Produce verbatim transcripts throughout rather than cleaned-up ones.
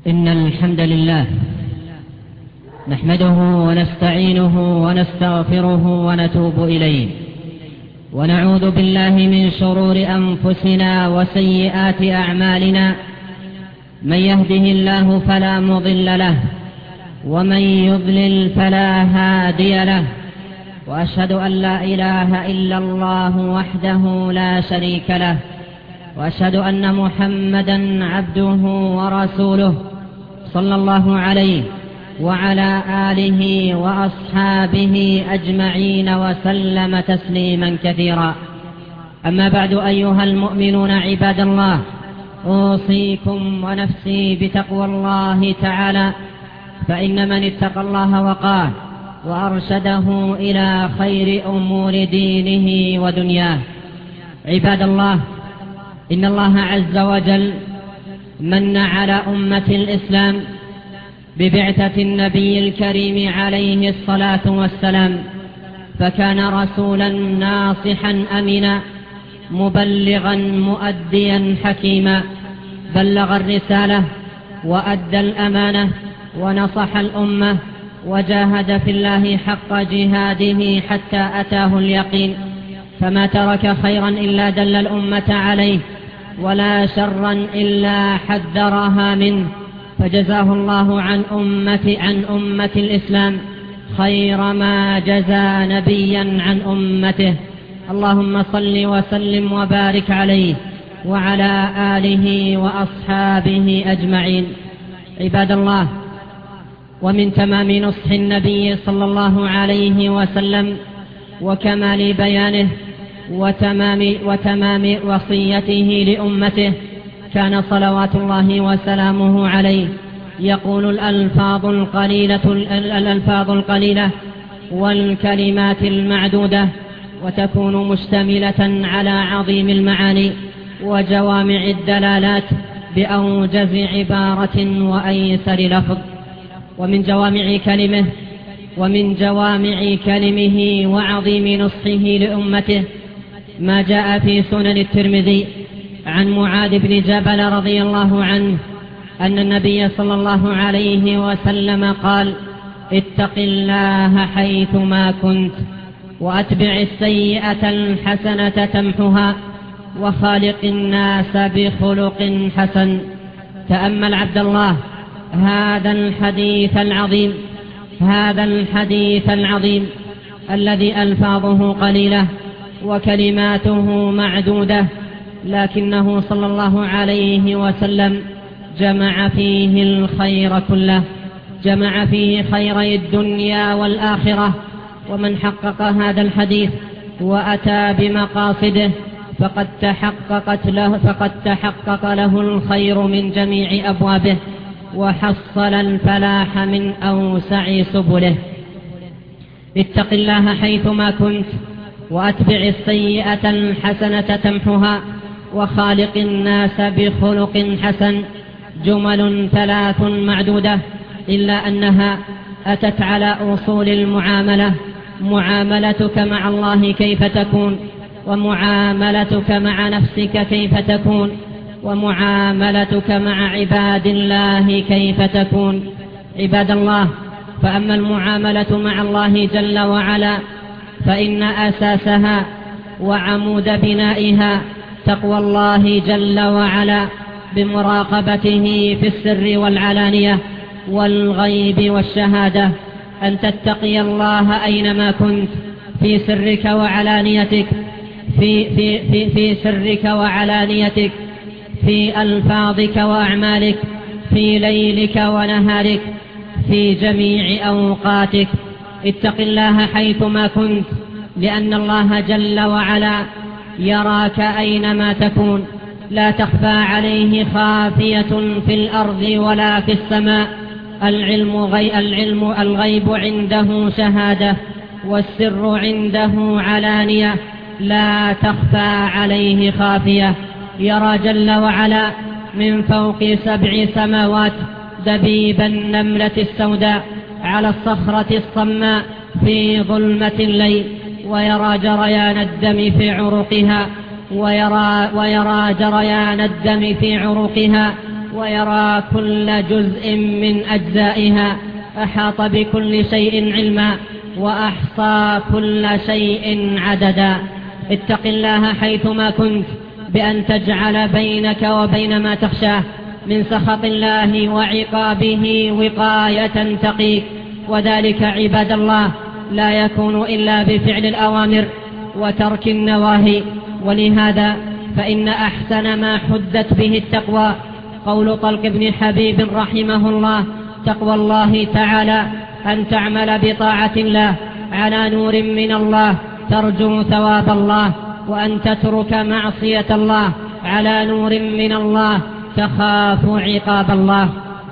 إن الحمد لله نحمده ونستعينه ونستغفره ونتوب إليه، ونعوذ بالله من شرور أنفسنا وسيئات أعمالنا. من يهده الله فلا مضل له، ومن يضلل فلا هادي له، وأشهد أن لا إله إلا الله وحده لا شريك له، وأشهد أن محمدا عبده ورسوله صلى الله عليه وعلى آله وأصحابه أجمعين وسلم تسليما كثيرا. أما بعد، أيها المؤمنون عباد الله، أوصيكم ونفسي بتقوى الله تعالى، فإن من اتقى الله وقاه وأرشده إلى خير أمور دينه ودنياه. عباد الله، إن الله عز وجل من على أمة الإسلام ببعثة النبي الكريم عليه الصلاة والسلام، فكان رسولا ناصحا أمينا مبلغا مؤديا حكيما، بلغ الرسالة وأدى الأمانة ونصح الأمة وجاهد في الله حق جهاده حتى أتاه اليقين، فما ترك خيرا إلا دل الأمة عليه، ولا شرا إلا حذرها منه، فجزاه الله عن أمة عن أمة الإسلام خير ما جزى نبيا عن أمته. اللهم صل وسلم وبارك عليه وعلى آله وأصحابه أجمعين. عباد الله، ومن تمام نصح النبي صلى الله عليه وسلم وكمال بيانه وتمام, وتمام وصيته لأمته كان صلوات الله وسلامه عليه يقول الألفاظ القليلة, الألفاظ القليلة والكلمات المعدودة، وتكون مشتملة على عظيم المعاني وجوامع الدلالات بأوجز عبارة وأيسر لفظ. ومن جوامع كلمه ومن جوامع كلمه وعظيم نصحه لأمته ما جاء في سنن الترمذي عن معاذ بن جبل رضي الله عنه أن النبي صلى الله عليه وسلم قال: اتق الله حيثما كنت، وأتبع السيئة الحسنة تمحها، وخالق الناس بخلق حسن. تأمل عبد الله هذا الحديث العظيم هذا الحديث العظيم الذي ألفاظه قليلة وكلماته معدودة، لكنه صلى الله عليه وسلم جمع فيه الخير كله، جمع فيه خيري الدنيا والآخرة. ومن حقق هذا الحديث وأتى بمقاصده فقد تحققت له, فقد تحقق له الخير من جميع أبوابه، وحصل الفلاح من أوسع سبله. اتق الله حيثما كنت، وأتبع السيئة الحسنة تمحها، وخالق الناس بخلق حسن. جمل ثلاث معدودة، إلا أنها أتت على أصول المعاملة. معاملتك مع الله كيف تكون، ومعاملتك مع نفسك كيف تكون، ومعاملتك مع عباد الله كيف تكون. عباد الله، فأما المعاملة مع الله جل وعلا فإن أساسها وعمود بنائها تقوى الله جل وعلا بمراقبته في السر والعلانية والغيب والشهادة، أن تتقي الله أينما كنت، في سرك وعلانيتك في, في, في, في سرك وعلانيتك، في ألفاظك وأعمالك، في ليلك ونهارك، في جميع أوقاتك. اتق الله حيثما كنت، لأن الله جل وعلا يراك أينما تكون، لا تخفى عليه خافية في الأرض ولا في السماء. العلم, غي العلم الغيب عنده شهادة، والسر عنده علانية، لا تخفى عليه خافية. يرى جل وعلا من فوق سبع سماوات دبيب النملة السوداء على الصخرة الصماء في ظلمة الليل، ويرى جريان الدم في عروقها ويرى, ويرى جريان الدم في عروقها ويرى كل جزء من أجزائها، أحاط بكل شيء علما وأحصى كل شيء عددا. اتق الله حيثما كنت بأن تجعل بينك وبين ما تخشاه من سخط الله وعقابه وقاية تقيك، وذلك عباد الله لا يكون إلا بفعل الأوامر وترك النواهي. ولهذا فإن أحسن ما حدت به التقوى قول طلق بن حبيب رحمه الله: تقوى الله تعالى أن تعمل بطاعة الله على نور من الله ترجو ثواب الله، وأن تترك معصية الله على نور من الله تخاف عقاب الله.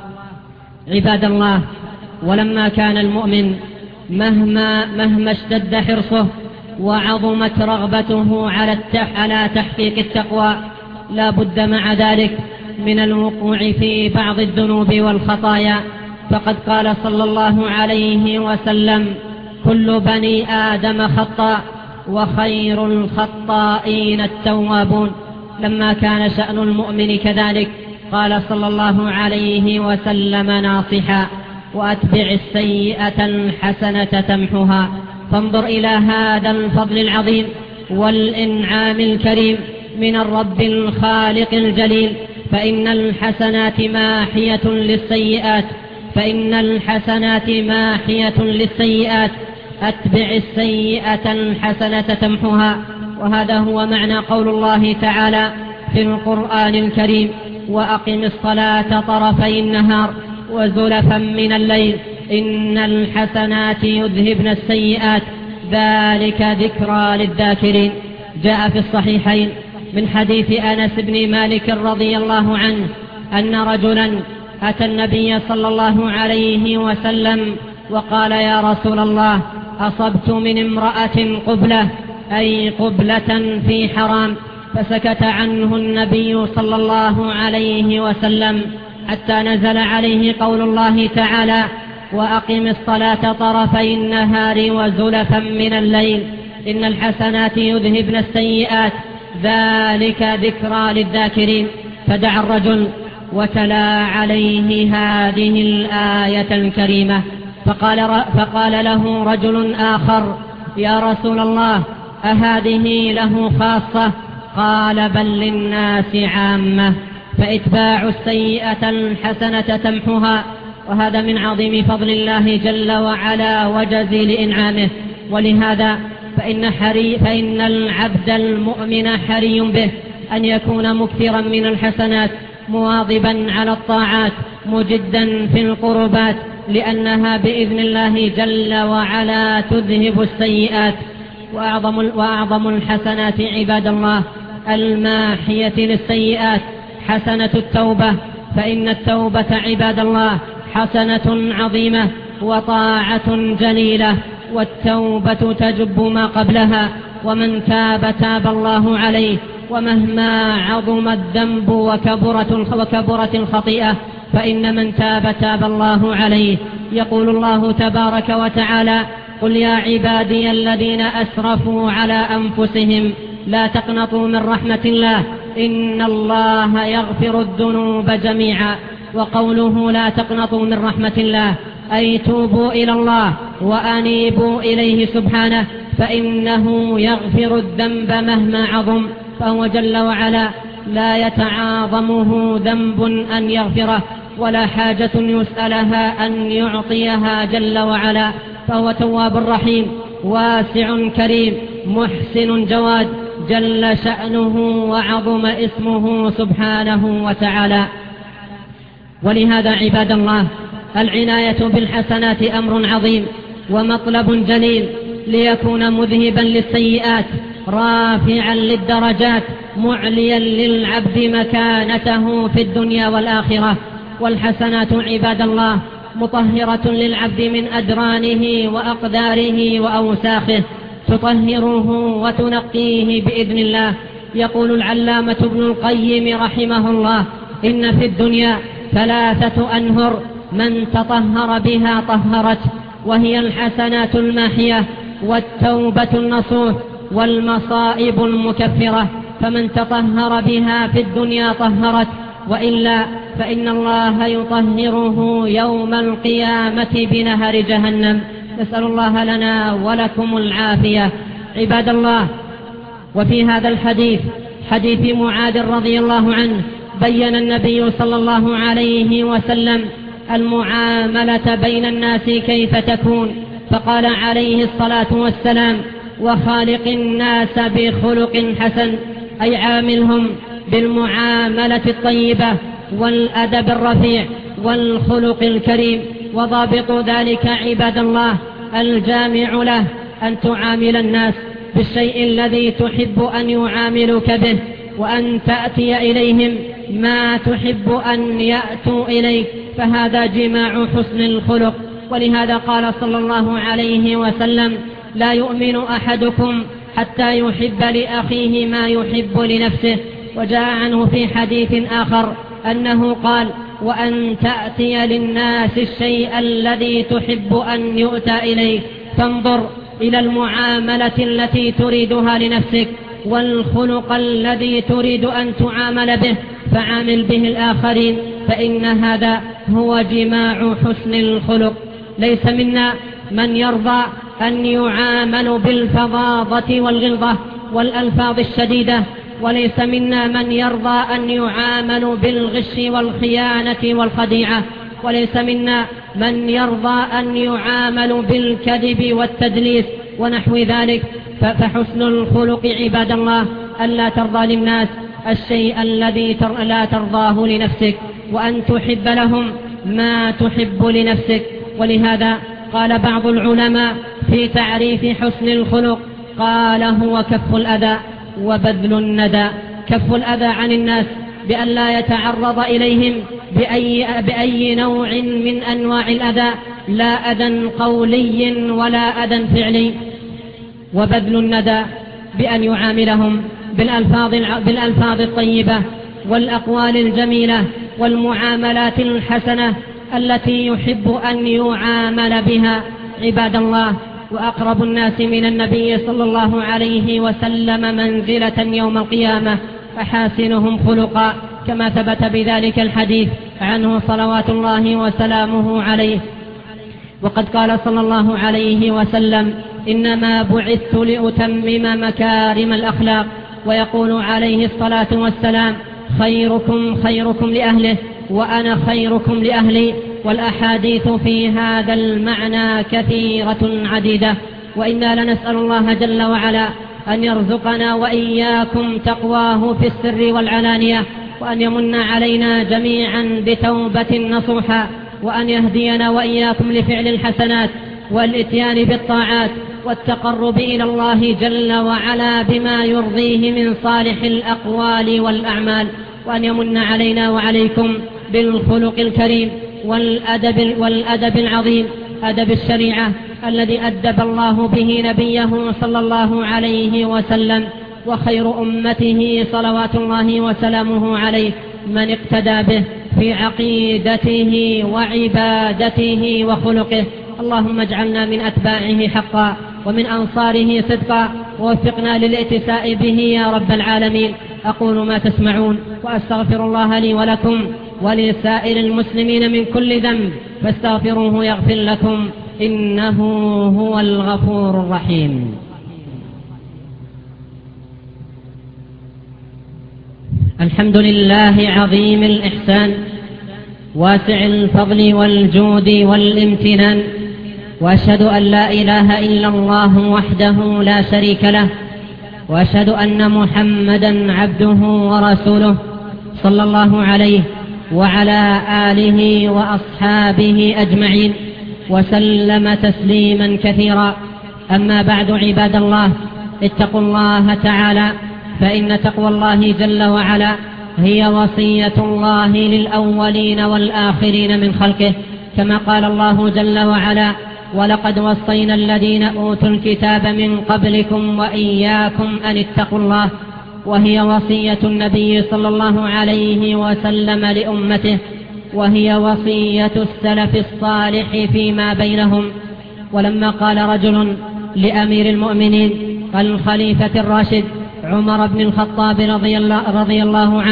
عباد الله، ولما كان المؤمن مهما, مهما اشتد حرصه وعظمت رغبته على, على تحقيق التقوى، لا بد مع ذلك من الوقوع في بعض الذنوب والخطايا. فقد قال صلى الله عليه وسلم: كل بني آدم خطاء وخير الخطائين التوابون. لما كان شأن المؤمن كذلك قال صلى الله عليه وسلم ناصحا: وأتبع السيئة الحسنة تمحها. فانظر إلى هذا الفضل العظيم والإنعام الكريم من الرب الخالق الجليل، فإن الحسنات ماحية للسيئات فإن الحسنات ماحية للسيئات أتبع السيئة الحسنة تمحها. وهذا هو معنى قول الله تعالى في القرآن الكريم: وأقم الصلاة طرفي النهار وزلفا من الليل إن الحسنات يذهبن السيئات ذلك ذكرى للذاكرين. جاء في الصحيحين من حديث أنس بن مالك رضي الله عنه أن رجلا أتى النبي صلى الله عليه وسلم وقال: يا رسول الله، أصبت من امرأة قبلة، أي قبلة في حرام. فسكت عنه النبي صلى الله عليه وسلم حتى نزل عليه قول الله تعالى: وأقم الصلاة طرفي النهار وزلفا من الليل إن الحسنات يذهبن السيئات ذلك ذكرى للذاكرين. فدعا الرجل وتلا عليه هذه الآية الكريمة، فقال, فقال له رجل آخر: يا رسول الله، أهذه له خاصة؟ قال: بل للناس عامة. فإتباع السيئة الحسنة تمحها، وهذا من عظيم فضل الله جل وعلا وجزيل إنعامه. ولهذا فإن, حري فإن العبد المؤمن حري به أن يكون مكثرا من الحسنات، مواظبا على الطاعات، مجدا في القربات، لأنها بإذن الله جل وعلا تذهب السيئات. وأعظم, وأعظم الحسنات عباد الله الماحية للسيئات حسنة التوبة، فإن التوبة عباد الله حسنة عظيمة وطاعة جليلة، والتوبة تجب ما قبلها، ومن تاب تاب الله عليه، ومهما عظم الذنب وكبرت وكبرت الخطيئة فإن من تاب تاب الله عليه. يقول الله تبارك وتعالى: قل يا عبادي الذين أسرفوا على أنفسهم لا تقنطوا من رحمة الله إن الله يغفر الذنوب جميعا. وقوله لا تقنطوا من رحمة الله أي توبوا إلى الله وأنيبوا إليه سبحانه، فإنه يغفر الذنب مهما عظم، فهو جل وعلا لا يتعاظمه ذنب أن يغفره، ولا حاجة يسألها أن يعطيها جل وعلا، فهو تواب رحيم واسع كريم محسن جواد جل شأنه وعظم اسمه سبحانه وتعالى. ولهذا عباد الله العناية بالحسنات أمر عظيم ومطلب جليل، ليكون مذهبا للسيئات رافعا للدرجات معليا للعبد مكانته في الدنيا والآخرة. والحسنات عباد الله مطهرة للعبد من أدرانه وأقداره وأوساخه، تطهره وتنقيه بإذن الله. يقول العلامة ابن القيم رحمه الله: إن في الدنيا ثلاثة أنهر من تطهر بها طهرت، وهي الحسنات الماحية والتوبة النصوح والمصائب المكفرة. فمن تطهر بها في الدنيا طهرت، وإلا فإن الله يطهره يوم القيامة بنهر جهنم. نسأل الله لنا ولكم العافية. عباد الله، وفي هذا الحديث حديث معاذ رضي الله عنه بين النبي صلى الله عليه وسلم المعاملة بين الناس كيف تكون، فقال عليه الصلاة والسلام: وخالق الناس بخلق حسن، أي عاملهم بالمعاملة الطيبة والأدب الرفيع والخلق الكريم. وضابط ذلك عباد الله الجامع له أن تعامل الناس بالشيء الذي تحب أن يعاملك به، وأن تأتي إليهم ما تحب أن يأتوا إليك، فهذا جماع حسن الخلق. ولهذا قال صلى الله عليه وسلم: لا يؤمن أحدكم حتى يحب لأخيه ما يحب لنفسه. وجاء عنه في حديث آخر أنه قال: وأن تأتي للناس الشيء الذي تحب أن يؤتى إليك. فانظر إلى المعاملة التي تريدها لنفسك والخلق الذي تريد أن تعامل به، فعامل به الآخرين، فإن هذا هو جماع حسن الخلق. ليس منا من يرضى أن يعامل بالفظاظة والغلظة والألفاظ الشديدة، وليس منا من يرضى أن يعامل بالغش والخيانة والخديعة، وليس منا من يرضى أن يعامل بالكذب والتدليس ونحو ذلك. فحسن الخلق عباد الله ألا ترضى للناس الشيء الذي لا ترضاه لنفسك، وأن تحب لهم ما تحب لنفسك. ولهذا قال بعض العلماء في تعريف حسن الخلق، قال: هو كف الأذى وبذل الندى. كف الأذى عن الناس بأن لا يتعرض إليهم بأي, بأي نوع من أنواع الأذى، لا أذى قولي ولا أذى فعلي. وبذل الندى بأن يعاملهم بالألفاظ, بالألفاظ الطيبة والأقوال الجميلة والمعاملات الحسنة التي يحب أن يعامل بها. عباد الله، وأقرب الناس من النبي صلى الله عليه وسلم منزلة يوم القيامة أحاسنهم خلقا، كما ثبت بذلك الحديث عنه صلوات الله وسلامه عليه. وقد قال صلى الله عليه وسلم: إنما بعثت لأتمم مكارم الأخلاق. ويقول عليه الصلاة والسلام: خيركم خيركم لأهله وأنا خيركم لأهلي. والأحاديث في هذا المعنى كثيرة عديدة، وإنا لنسأل الله جل وعلا أن يرزقنا وإياكم تقواه في السر والعلانية، وأن يمن علينا جميعا بتوبة نصوحا، وأن يهدينا وإياكم لفعل الحسنات والإتيان بالطاعات والتقرب إلى الله جل وعلا بما يرضيه من صالح الأقوال والأعمال، وأن يمن علينا وعليكم بالخلق الكريم والأدب, والأدب العظيم، أدب الشريعة الذي أدب الله به نبيه صلى الله عليه وسلم. وخير أمته صلوات الله وسلامه عليه من اقتدى به في عقيدته وعبادته وخلقه. اللهم اجعلنا من أتباعه حقا ومن أنصاره صدقا، ووفقنا للائتساء به يا رب العالمين. أقول ما تسمعون، وأستغفر الله لي ولكم ولسائر المسلمين من كل ذنب، فاستغفروه يغفر لكم، إنه هو الغفور الرحيم. الحمد لله عظيم الإحسان واسع الفضل والجود والامتنان، وأشهد أن لا إله إلا الله وحده لا شريك له، وأشهد أن محمدا عبده ورسوله صلى الله عليه وعلى آله وأصحابه أجمعين وسلم تسليما كثيرا. أما بعد، عباد الله، اتقوا الله تعالى، فإن تقوى الله جل وعلا هي وصية الله للأولين والآخرين من خلقه، كما قال الله جل وعلا: ولقد وصينا الذين أوتوا الكتاب من قبلكم وإياكم أن اتقوا الله. وهي وصية النبي صلى الله عليه وسلم لأمته، وهي وصية السلف الصالح فيما بينهم. ولما قال رجل لأمير المؤمنين الخليفة الراشد عمر بن الخطاب رضي الله, رضي الله عنه: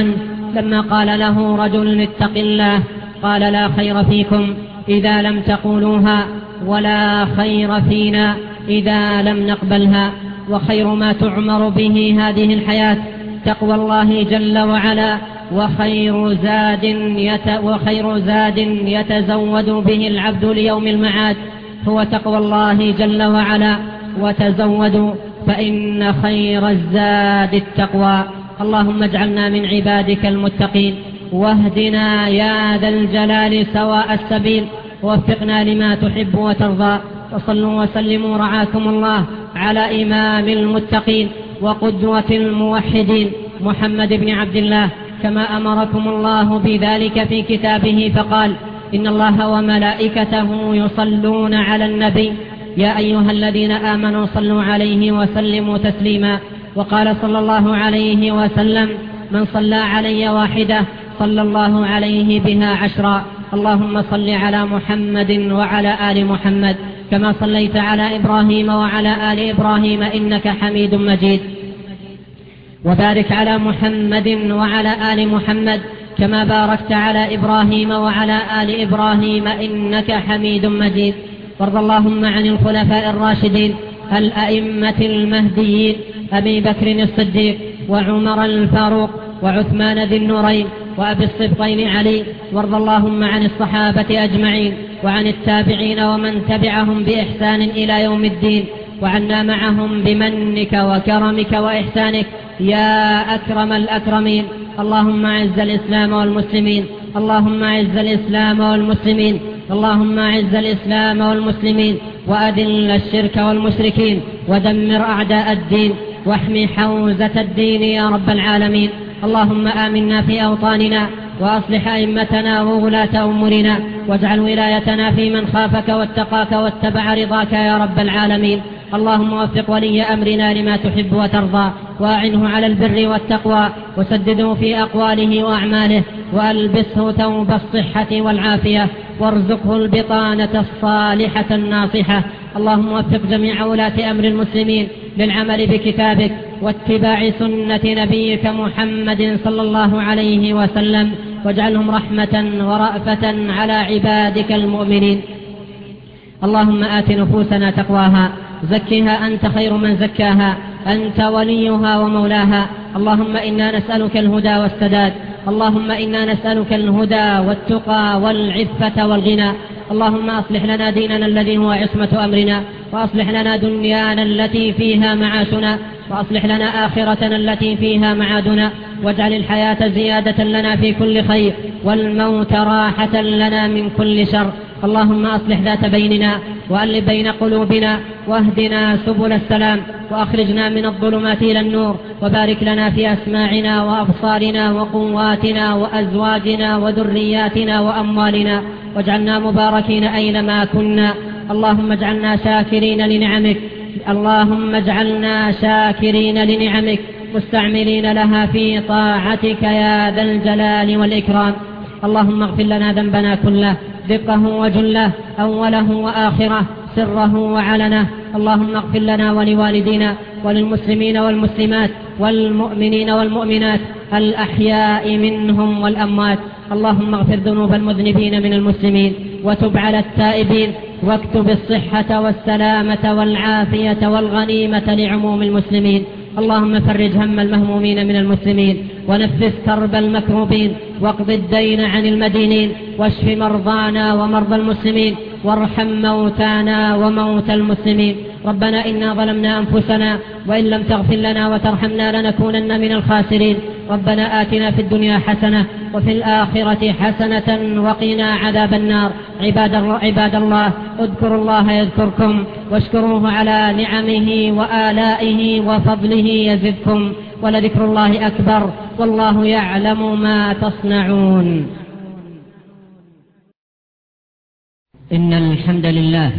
لما قال له رجل اتق الله قال لا خير فيكم إذا لم تقولوها ولا خير فينا إذا لم نقبلها، وخير ما تعمر به هذه الحياة تقوى الله جل وعلا، وخير زاد, يت وخير زاد يتزود به العبد ليوم المعاد هو تقوى الله جل وعلا. وتزودوا فإن خير الزاد التقوى. اللهم اجعلنا من عبادك المتقين، واهدنا يا ذا الجلال سواء السبيل، ووفقنا لما تحب وترضى. وصلوا وسلموا رعاكم الله على إمام المتقين وقدوة الموحدين محمد بن عبد الله، كما أمركم الله بذلك في كتابه فقال إن الله وملائكته يصلون على النبي يا أيها الذين آمنوا صلوا عليه وسلموا تسليما. وقال صلى الله عليه وسلم من صلى علي واحدة صلى الله عليه بها عشرا. اللهم صل على محمد وعلى آل محمد كما صليت على إبراهيم وعلى آل إبراهيم إنك حميد مجيد، وبارك على محمد وعلى آل محمد كما باركت على إبراهيم وعلى آل إبراهيم إنك حميد مجيد. وارض اللهم عن الخلفاء الراشدين الأئمة المهديين أبي بكر الصديق وعمر الفاروق وعثمان ذي النورين وأبي الصبطين علي. وارض اللهم عن الصحابة أجمعين وعن التابعين ومن تبعهم بإحسان إلى يوم الدين، وعنا معهم بمنك وكرمك وإحسانك يا أكرم الأكرمين. اللهم أعز الإسلام والمسلمين، اللهم أعز الإسلام والمسلمين، اللهم أعز الإسلام والمسلمين، وأذل الشرك والمشركين، ودمر أعداء الدين، واحمي حوزة الدين يا رب العالمين. اللهم آمنا في أوطاننا، وأصلح أئمتنا وولاة أمورنا، واجعل ولايتنا في من خافك واتقاك واتبع رضاك يا رب العالمين. اللهم وفق ولي أمرنا لما تحب وترضى، وأعنه على البر والتقوى، وسدده في أقواله وأعماله، وألبسه ثوب الصحة والعافية، وارزقه البطانة الصالحة الناصحة. اللهم وفق جميع ولاة أمر المسلمين للعمل بكتابك واتباع سنة نبيك محمد صلى الله عليه وسلم، واجعلهم رحمة ورأفة على عبادك المؤمنين. اللهم آت نفوسنا تقواها، زكها أنت خير من زكاها، أنت وليها ومولاها. اللهم إنا نسألك الهدى والسداد، اللهم إنا نسألك الهدى والتقى والعفة والغنى. اللهم أصلح لنا ديننا الذي هو عصمة أمرنا، وأصلح لنا دنيانا التي فيها معاشنا، وأصلح لنا آخرتنا التي فيها معادنا، واجعل الحياة زيادة لنا في كل خير، والموت راحة لنا من كل شر. اللهم أصلح ذات بيننا، وألف بين قلوبنا، واهدنا سبل السلام، وأخرجنا من الظلمات إلى النور، وبارك لنا في أسماعنا وأبصارنا وقواتنا وأزواجنا وذرياتنا وأموالنا، واجعلنا مباركين أينما كنا. اللهم اجعلنا شاكرين لنعمك، اللهم اجعلنا شاكرين لنعمك مستعملين لها في طاعتك يا ذا الجلال والإكرام. اللهم اغفر لنا ذنبنا كله، دقه وجله، أوله وآخره، سره وعلنه. اللهم اغفر لنا ولوالدينا وللمسلمين والمسلمات والمؤمنين والمؤمنات الأحياء منهم والأموات. اللهم اغفر ذنوب المذنبين من المسلمين، وتب على التائبين، واكتب الصحة والسلامة والعافية والغنيمة لعموم المسلمين. اللهم فرج هم المهمومين من المسلمين، ونفس كرب المكروبين، واقض الدين عن المدينين، واشف مرضانا ومرضى المسلمين، وارحم موتانا وموتى المسلمين. ربنا إنا ظلمنا أنفسنا، وإن لم تغفر لنا وترحمنا لنكونن من الخاسرين. ربنا آتنا في الدنيا حسنة، وفي الآخرة حسنة، وقنا عذاب النار. عباد عباد الله، اذكروا الله يذكركم، واشكروه على نعمه وآلائه وفضله يزدكم، ولذكر الله أكبر، والله يعلم ما تصنعون. إن الحمد لله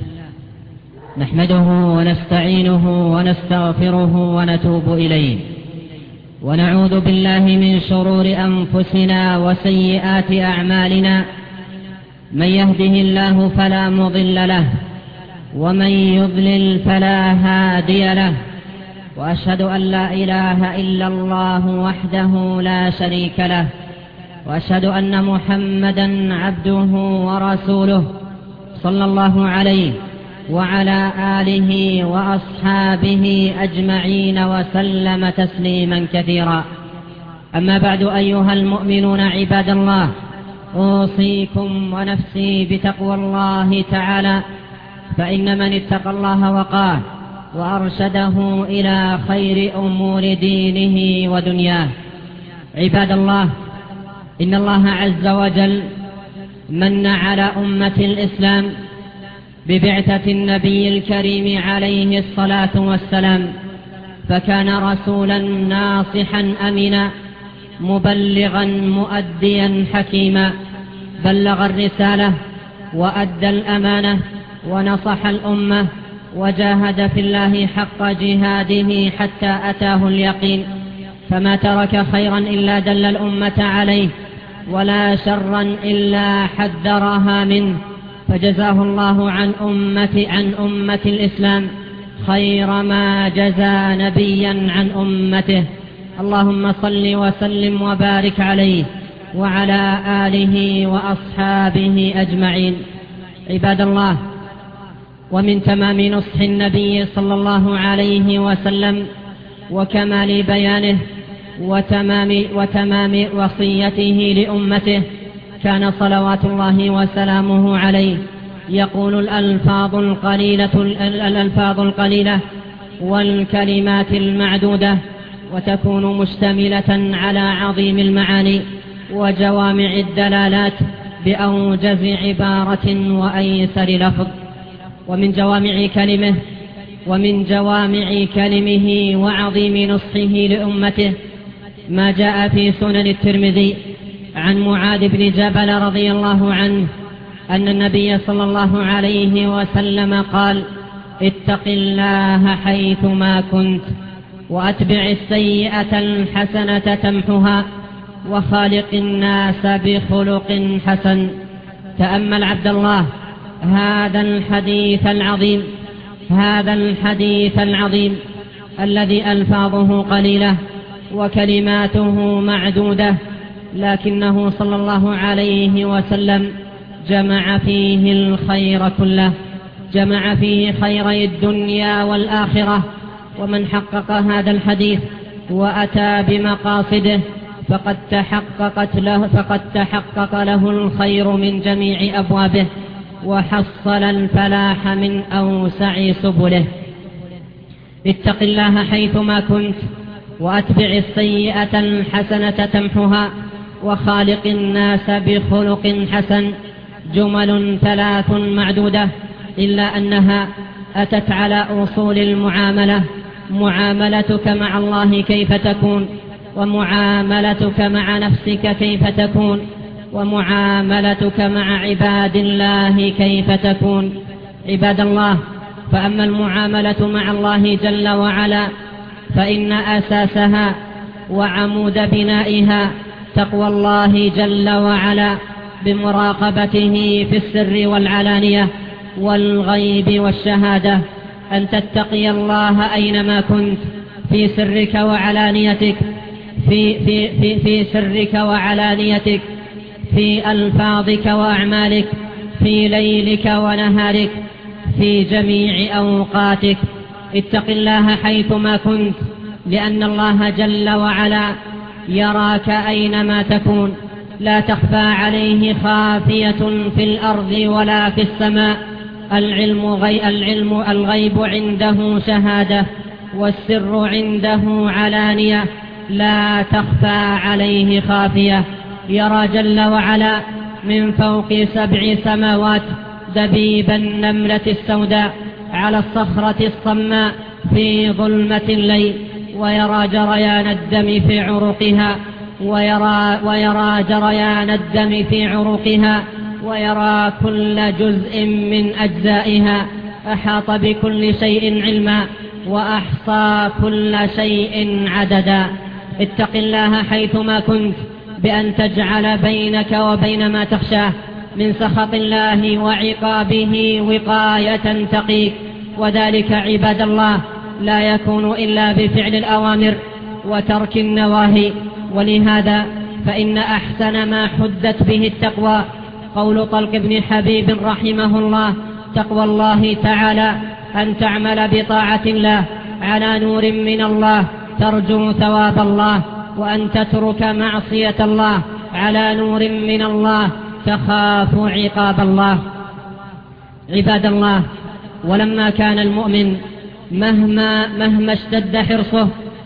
نحمده ونستعينه ونستغفره ونتوب إليه، ونعوذ بالله من شرور أنفسنا وسيئات أعمالنا. من يهده الله فلا مضل له، ومن يضلل فلا هادي له، وأشهد أن لا إله إلا الله وحده لا شريك له، وأشهد أن محمدا عبده ورسوله صلى الله عليه وعلى آله وأصحابه أجمعين وسلم تسليما كثيرا. أما بعد، أيها المؤمنون عباد الله، أوصيكم ونفسي بتقوى الله تعالى، فإن من اتقى الله وقاه وأرشده إلى خير أمور دينه ودنياه. عباد الله، إن الله عز وجل من على أمة الإسلام ببعثة النبي الكريم عليه الصلاة والسلام، فكان رسولا ناصحا أمينا مبلغا مؤديا حكيما، بلغ الرسالة وأدى الأمانة ونصح الأمة وجاهد في الله حق جهاده حتى أتاه اليقين، فما ترك خيرا إلا دل الأمة عليه، ولا شرا إلا حذرها منه، فجزاه الله عن أمة عن أمة الإسلام خير ما جزى نبيا عن أمته. اللهم صل وسلم وبارك عليه وعلى آله وأصحابه أجمعين. عباد الله، ومن تمام نصح النبي صلى الله عليه وسلم وكمال بيانه وتمام, وتمام وصيته لأمته كان صلوات الله وسلامه عليه يقول الألفاظ القليلة, الألفاظ القليلة والكلمات المعدودة، وتكون مشتملة على عظيم المعاني وجوامع الدلالات بأوجز عبارة وأيسر لفظ. ومن جوامع كلمه ومن جوامع كلمه وعظيم نصحه لأمته ما جاء في سنن الترمذي عن معاذ بن جبل رضي الله عنه أن النبي صلى الله عليه وسلم قال: اتق الله حيثما كنت، وأتبع السيئة الحسنة تمحها، وخالق الناس بخلق حسن. تأمل عبد الله هذا الحديث العظيم هذا الحديث العظيم الذي ألفاظه قليلة وكلماته معدودة، لكنه صلى الله عليه وسلم جمع فيه الخير كله، جمع فيه خيري الدنيا والآخرة. ومن حقق هذا الحديث وأتى بمقاصده فقد تحققت له فقد تحقق له الخير من جميع أبوابه، وحصل الفلاح من أوسع سبله. اتق الله حيثما كنت، وأتبع السيئة الحسنة تمحها، وخالق الناس بخلق حسن. جمل ثلاث معدودة، إلا أنها أتت على أصول المعاملة. معاملتك مع الله كيف تكون، ومعاملتك مع نفسك كيف تكون، ومعاملتك مع عباد الله كيف تكون. عباد الله، فأما المعاملة مع الله جل وعلا فإن أساسها وعمود بنائها تقوى الله جل وعلا بمراقبته في السر والعلانية والغيب والشهادة، أن تتقي الله أينما كنت، في سرك وعلانيتك في, في, في, في سرك وعلانيتك، في ألفاظك وأعمالك، في ليلك ونهارك، في جميع أوقاتك. اتق الله حيثما كنت، لأن الله جل وعلا يراك أينما تكون، لا تخفى عليه خافية في الأرض ولا في السماء. العلم, غي العلم الغيب عنده شهادة، والسر عنده علانية، لا تخفى عليه خافية. يرى جل وعلا من فوق سبع سماوات دبيب النملة السوداء على الصخرة الصماء في ظلمة الليل، ويرى جريان الدم في عروقها ويرى, ويرى جريان الدم في عروقها ويرى كل جزء من أجزائها، أحاط بكل شيء علما وأحصى كل شيء عددا. اتق الله حيثما كنت بأن تجعل بينك وبين ما تخشاه من سخط الله وعقابه وقاية تقيك، وذلك عباد الله لا يكون إلا بفعل الأوامر وترك النواهي. ولهذا فإن أحسن ما حدت به التقوى قول طلق بن حبيب رحمه الله: تقوى الله تعالى أن تعمل بطاعة الله على نور من الله ترجو ثواب الله، وأن تترك معصية الله على نور من الله تخاف عقاب الله. عباد الله، ولما كان المؤمن مهما, مهما اشتد حرصه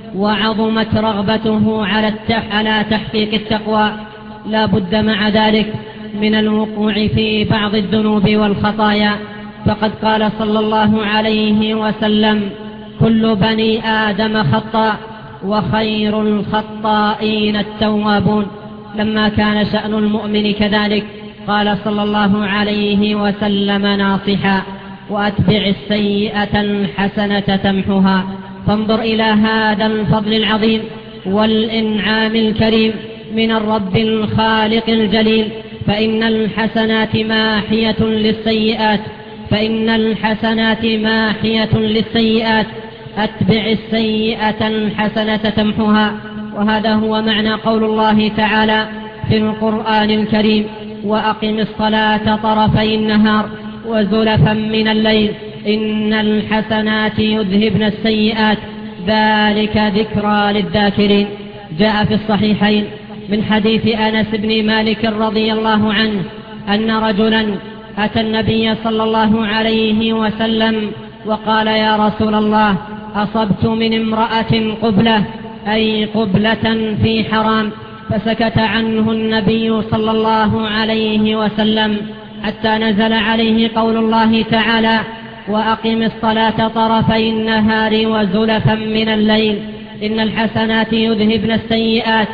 وعظمت رغبته على, على تحقيق التقوى، لا بد مع ذلك من الوقوع في بعض الذنوب والخطايا. فقد قال صلى الله عليه وسلم: كل بني آدم خطاء وخير الخطائين التوابون. لما كان شأن المؤمن كذلك قال صلى الله عليه وسلم ناصحا: وأتبع السيئة الحسنة تمحها. فانظر إلى هذا الفضل العظيم والإنعام الكريم من الرب الخالق الجليل، فإن الحسنات ماحية للسيئات فإن الحسنات ماحية للسيئات أتبع السيئة الحسنة تمحها. وهذا هو معنى قول الله تعالى في القرآن الكريم: وأقم الصلاة طرفي النهار وزلفا من الليل إن الحسنات يذهبن السيئات ذلك ذكرى للذاكرين. جاء في الصحيحين من حديث أنس بن مالك رضي الله عنه أن رجلا أتى النبي صلى الله عليه وسلم وقال: يا رسول الله، أصبت من امرأة قبلة، أي قبلة في حرام. فسكت عنه النبي صلى الله عليه وسلم حتى نزل عليه قول الله تعالى: وأقم الصلاة طرفي النهار وزلفا من الليل إن الحسنات يذهبن السيئات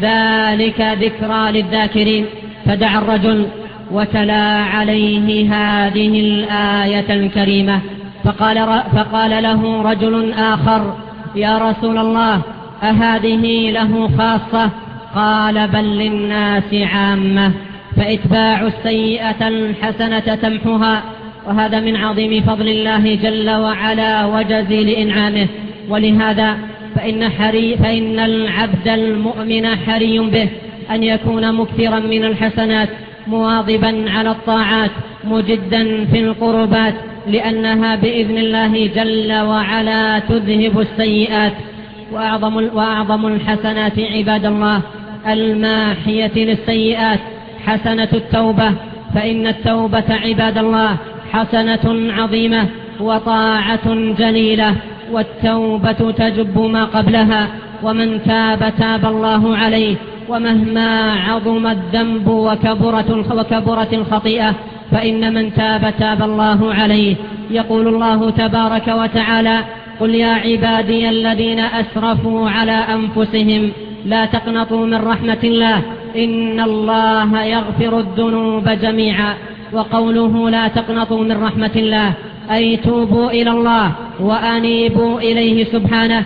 ذلك ذكرى للذاكرين. فدعا الرجل وتلا عليه هذه الآية الكريمة، فقال, فقال له رجل آخر: يا رسول الله، أهذه له خاصة؟ قال: بل للناس عامة. فإتباع السيئة الحسنة تمحها، وهذا من عظيم فضل الله جل وعلا وجزيل إنعامه. ولهذا فإن, حري فإن العبد المؤمن حري به أن يكون مكثرا من الحسنات، مواظبا على الطاعات، مجدا في القربات، لأنها بإذن الله جل وعلا تذهب السيئات. وأعظم, وأعظم الحسنات عباد الله الماحية للسيئات حسنة التوبة، فإن التوبة عباد الله حسنة عظيمة وطاعة جليلة، والتوبة تجب ما قبلها، ومن تاب تاب الله عليه، ومهما عظم الذنب وكبرت وكبرت الخطيئة فإن من تاب تاب الله عليه. يقول الله تبارك وتعالى: قل يا عبادي الذين أسرفوا على أنفسهم لا تقنطوا من رحمة الله إن الله يغفر الذنوب جميعا. وقوله لا تقنطوا من رحمة الله أي توبوا إلى الله وأنيبوا إليه سبحانه،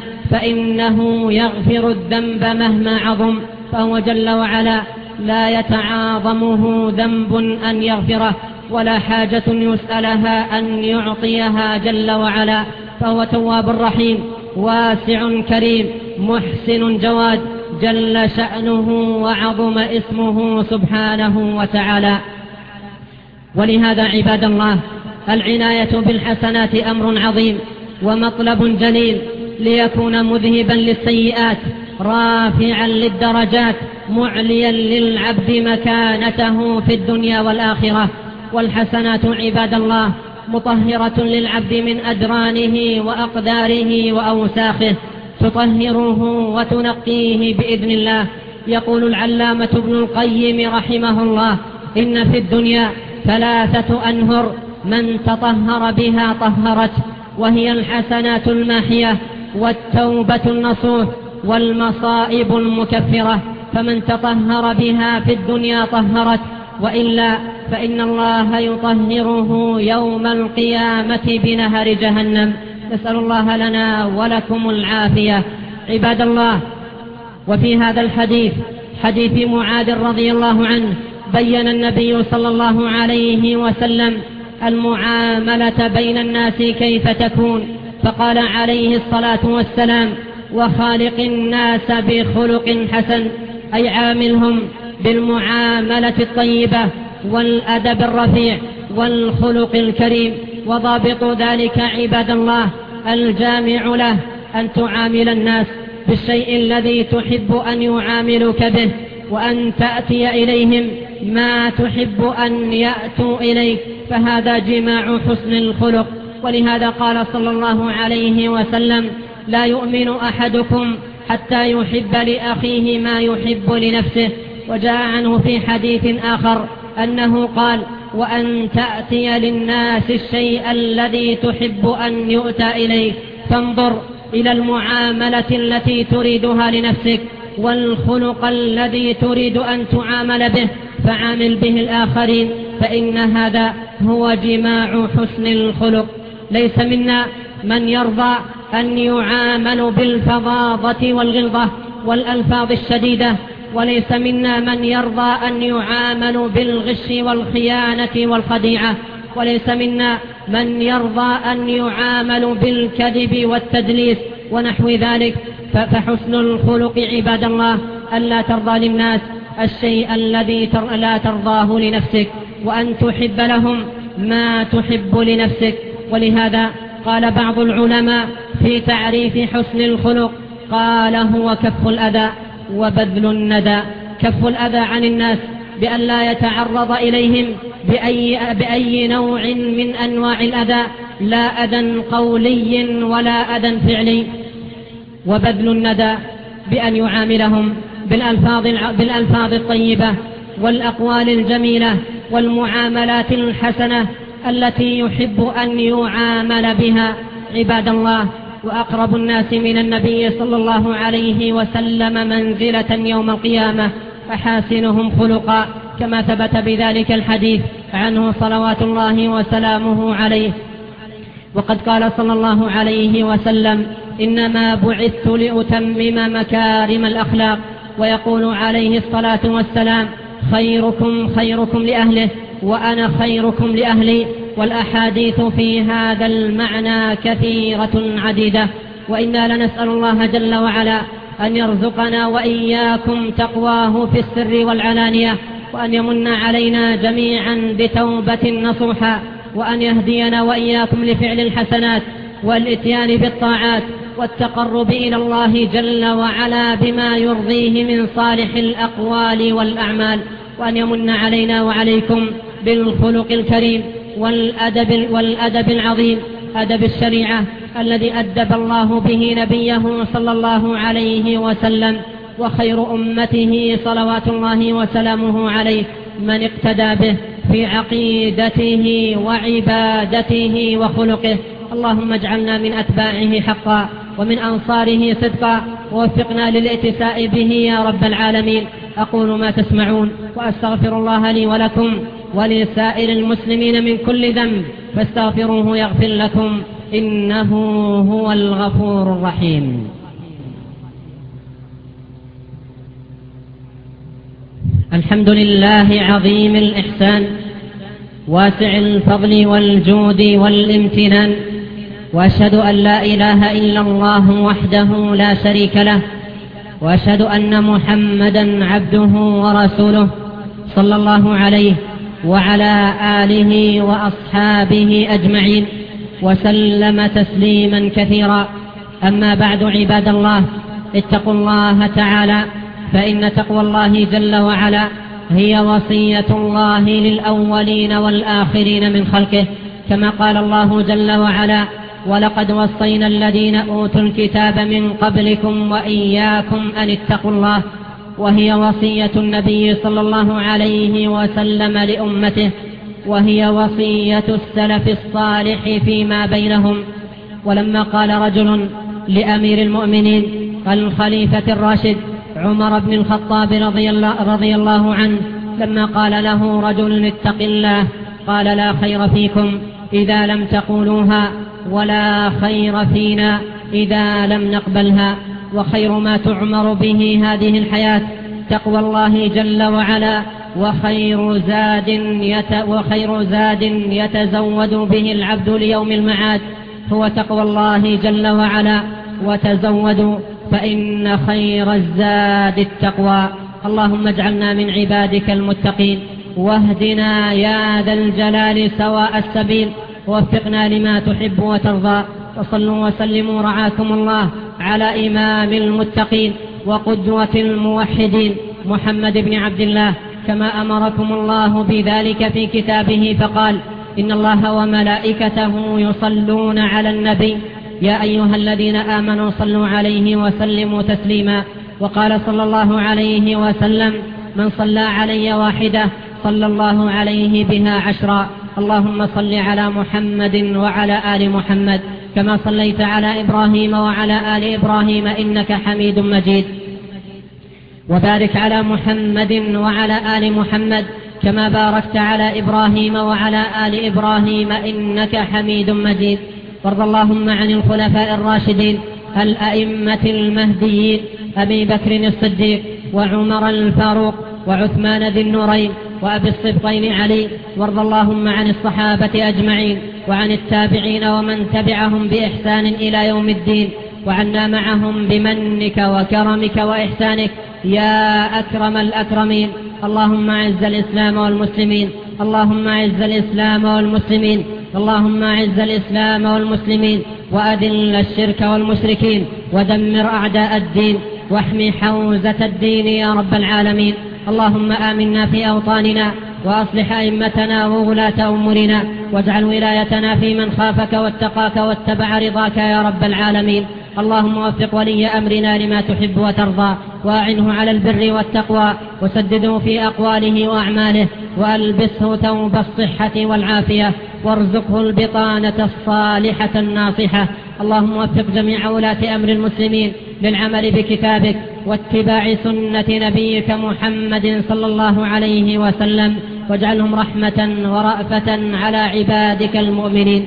فإنه يغفر الذنب مهما عظم، فهو جل وعلا لا يتعاظمه ذنب أن يغفره، ولا حاجة يسألها أن يعطيها جل وعلا، فهو تواب رحيم واسع كريم محسن جواد جل شأنه وعظم اسمه سبحانه وتعالى. ولهذا عباد الله العناية بالحسنات أمر عظيم ومطلب جليل، ليكون مذهبا للسيئات رافعا للدرجات معليا للعبد مكانته في الدنيا والآخرة. والحسنات عباد الله مطهرة للعبد من أدرانه وأقداره وأوساخه، تطهره وتنقيه بإذن الله. يقول العلامة ابن القيم رحمه الله: إن في الدنيا ثلاثة أنهر من تطهر بها طهرت، وهي الحسنات الماحية والتوبة النصوح والمصائب المكفرة، فمن تطهر بها في الدنيا طهرت، وإلا فإن الله يطهره يوم القيامة بنهر جهنم. نسأل الله لنا ولكم العافية. عباد الله، وفي هذا الحديث حديث معاذ رضي الله عنه بين النبي صلى الله عليه وسلم المعاملة بين الناس كيف تكون، فقال عليه الصلاة والسلام: وخالق الناس بخلق حسن، أي عاملهم بالمعاملة الطيبة والأدب الرفيع والخلق الكريم. وضابط ذلك عباد الله الجامع له أن تعامل الناس بالشيء الذي تحب أن يعاملوك به، وأن تأتي إليهم ما تحب أن يأتوا إليك، فهذا جماع حسن الخلق. ولهذا قال صلى الله عليه وسلم: لا يؤمن أحدكم حتى يحب لأخيه ما يحب لنفسه. وجاء عنه في حديث آخر أنه قال: وأن تأتي للناس الشيء الذي تحب أن يؤتى إليك. فانظر إلى المعاملة التي تريدها لنفسك والخلق الذي تريد أن تعامل به، فعامل به الآخرين، فإن هذا هو جماع حسن الخلق. ليس منا من يرضى أن يعامل بالفظاظة والغلظة والألفاظ الشديدة، وليس منا من يرضى أن يعامل بالغش والخيانة والخديعة، وليس منا من يرضى أن يعامل بالكذب والتدليس ونحو ذلك. فحسن الخلق عباد الله ألا ترضى للناس الشيء الذي لا ترضاه لنفسك، وأن تحب لهم ما تحب لنفسك. ولهذا قال بعض العلماء في تعريف حسن الخلق، قال: هو كف الأذى وبذل الندى. كف الأذى عن الناس بأن لا يتعرض إليهم بأي, بأي نوع من أنواع الأذى، لا أذى قولي ولا أذى فعلي. وبذل الندى بأن يعاملهم بالألفاظ, بالألفاظ الطيبة والأقوال الجميلة والمعاملات الحسنة التي يحب أن يعامل بها. عباد الله، وأقرب الناس من النبي صلى الله عليه وسلم منزلة يوم القيامة أحاسنهم خلقا، كما ثبت بذلك الحديث عنه صلوات الله وسلامه عليه. وقد قال صلى الله عليه وسلم: إنما بعثت لأتمم مكارم الأخلاق. ويقول عليه الصلاة والسلام: خيركم خيركم لأهله وأنا خيركم لأهلي. والأحاديث في هذا المعنى كثيرة عديدة، وإنا لنسأل الله جل وعلا أن يرزقنا وإياكم تقواه في السر والعلانية، وأن يمن علينا جميعا بتوبة نصوحا، وأن يهدينا وإياكم لفعل الحسنات والإتيان بالطاعات والتقرب إلى الله جل وعلا بما يرضيه من صالح الأقوال والأعمال، وأن يمن علينا وعليكم بالخلق الكريم والأدب, والأدب العظيم، أدب الشريعة الذي أدب الله به نبيه صلى الله عليه وسلم. وخير أمته صلوات الله وسلامه عليه من اقتدى به في عقيدته وعبادته وخلقه. اللهم اجعلنا من أتباعه حقا ومن أنصاره صدقا، ووفقنا للاتساء به يا رب العالمين. أقول ما تسمعون، وأستغفر الله لي ولكم ولسائر المسلمين من كل ذنب، فاستغفروه يغفر لكم، إنه هو الغفور الرحيم. الحمد لله عظيم الإحسان واسع الفضل والجود والامتنان، وأشهد أن لا إله إلا الله وحده لا شريك له، وأشهد أن محمدا عبده ورسوله صلى الله عليه وعلى آله وأصحابه أجمعين وسلم تسليما كثيرا. أما بعد، عباد الله، اتقوا الله تعالى، فإن تقوى الله جل وعلا هي وصية الله للأولين والآخرين من خلقه، كما قال الله جل وعلا: ولقد وصينا الذين أوتوا الكتاب من قبلكم وإياكم أن اتقوا الله. وهي وصية النبي صلى الله عليه وسلم لأمته، وهي وصية السلف الصالح فيما بينهم. ولما قال رجل لأمير المؤمنين الخليفة الراشد عمر بن الخطاب رضي الله, رضي الله عنه، لما قال له رجل: اتق الله، قال: لا خير فيكم إذا لم تقولوها، ولا خير فينا إذا لم نقبلها. وخير ما تعمر به هذه الحياة تقوى الله جل وعلا، وخير زاد, يت وخير زاد يتزود به العبد ليوم المعاد هو تقوى الله جل وعلا، وتزودوا فإن خير الزاد التقوى. اللهم اجعلنا من عبادك المتقين، واهدنا يا ذا الجلال سواء السبيل، ووفقنا لما تحب وترضى. وصلوا وسلموا رعاكم الله على إمام المتقين وقدوة الموحدين محمد بن عبد الله، كما أمركم الله بذلك في كتابه فقال: إن الله وملائكته يصلون على النبي يا أيها الذين آمنوا صلوا عليه وسلموا تسليما. وقال صلى الله عليه وسلم: من صلى علي واحدة صلى الله عليه بها عشرا. اللهم صل على محمد وعلى آل محمد كما صليت على إبراهيم وعلى آل إبراهيم إنك حميد مجيد، وبارك على محمد وعلى آل محمد كما باركت على إبراهيم وعلى آل إبراهيم إنك حميد مجيد. وارض اللهم عن الخلفاء الراشدين الأئمة المهديين أبي بكر الصديق وعمر الفاروق وعثمان ذي النورين وأبي الصبطين علي. وارض اللهم عن الصحابة أجمعين وعن التابعين ومن تبعهم بإحسان إلى يوم الدين، وعنا معهم بمنك وكرمك وإحسانك يا أكرم الأكرمين. اللهم أعز الإسلام والمسلمين، اللهم أعز الإسلام والمسلمين، اللهم أعز الإسلام والمسلمين، وأذل الشرك والمشركين، ودمر أعداء الدين، واحمي حوزة الدين يا رب العالمين. اللهم آمنا في أوطاننا، وأصلح أئمتنا وولاة أمورنا، واجعل ولايتنا في من خافك واتقاك واتبع رضاك يا رب العالمين. اللهم وفق ولي أمرنا لما تحب وترضى، وأعنه على البر والتقوى، وسدده في أقواله وأعماله، وألبسه ثوب الصحة والعافية، وارزقه البطانة الصالحة الناصحة. اللهم وفق جميع ولاة أمر المسلمين للعمل بكتابك واتباع سنة نبيك محمد صلى الله عليه وسلم، واجعلهم رحمة ورأفة على عبادك المؤمنين.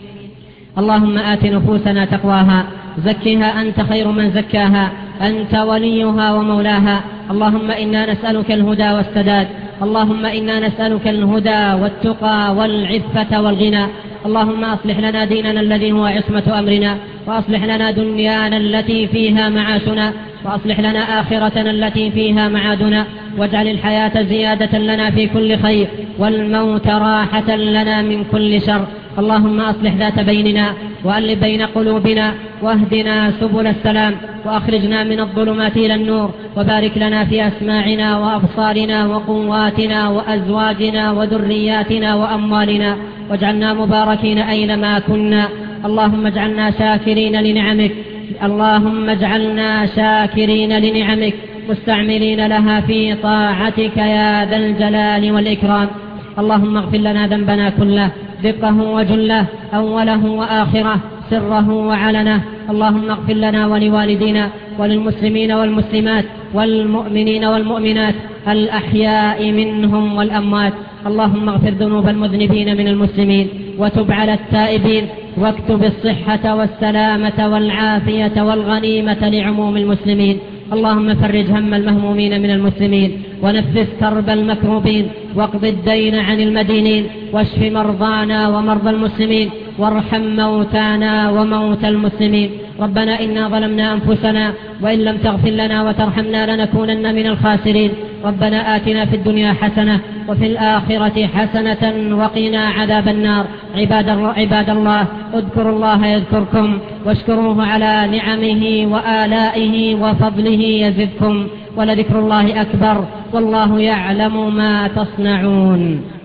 اللهم آت نفوسنا تقواها، زكها أنت خير من زكاها، أنت وليها ومولاها. اللهم إنا نسألك الهدى والسداد، اللهم إنا نسألك الهدى والتقى والعفة والغنى. اللهم أصلح لنا ديننا الذي هو عصمة أمرنا، وأصلح لنا دنيانا التي فيها معاشنا، وأصلح لنا آخرتنا التي فيها معادنا، واجعل الحياة زيادة لنا في كل خير، والموت راحة لنا من كل شر. اللهم أصلح ذات بيننا، وألف بين قلوبنا، واهدنا سبل السلام، وأخرجنا من الظلمات إلى النور، وبارك لنا في أسماعنا وأبصارنا وقواتنا وأزواجنا وذرياتنا وأموالنا، واجعلنا مباركين أينما كنا. اللهم اجعلنا شاكرين لنعمك، اللهم اجعلنا شاكرين لنعمك مستعملين لها في طاعتك يا ذا الجلال والإكرام. اللهم اغفر لنا ذنبنا كله، دقه وجله، أوله وآخره، سره وعلنه. اللهم اغفر لنا ولوالدينا وللمسلمين والمسلمات والمؤمنين والمؤمنات الأحياء منهم والأموات. اللهم اغفر ذنوب المذنبين من المسلمين، وتب على التائبين، واكتب الصحة والسلامة والعافية والغنيمة لعموم المسلمين. اللهم فرج هم المهمومين من المسلمين، ونفس كرب المكروبين، واقض الدين عن المدينين، واشف مرضانا ومرضى المسلمين، وارحم موتانا وموتى المسلمين. ربنا إنا ظلمنا أنفسنا، وإن لم تغفر لنا وترحمنا لنكونن من الخاسرين. ربنا آتنا في الدنيا حسنة، وفي الآخرة حسنة، وقنا عذاب النار. عباد عباد الله، اذكروا الله يذكركم، واشكروه على نعمه وآلائه وفضله يزدكم، ولذكر الله أكبر، والله يعلم ما تصنعون.